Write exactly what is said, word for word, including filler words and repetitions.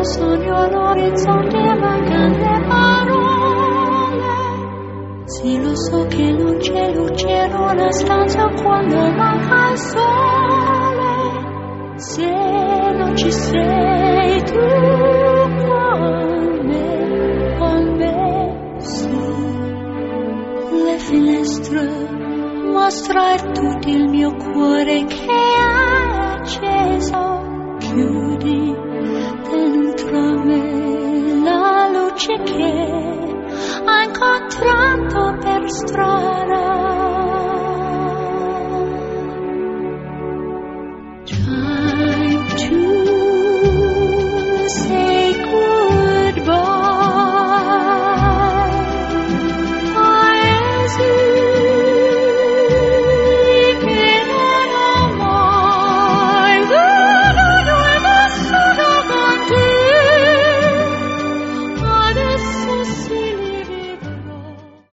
sogno all'orizzonte mancano le parole. Sì, lo so che non c'è luce in una stanza quando manca il sole. Se non ci sei tu con me, con me, sì. Le finestre mostrar tutto il mio cuore che è acceso. Chiudi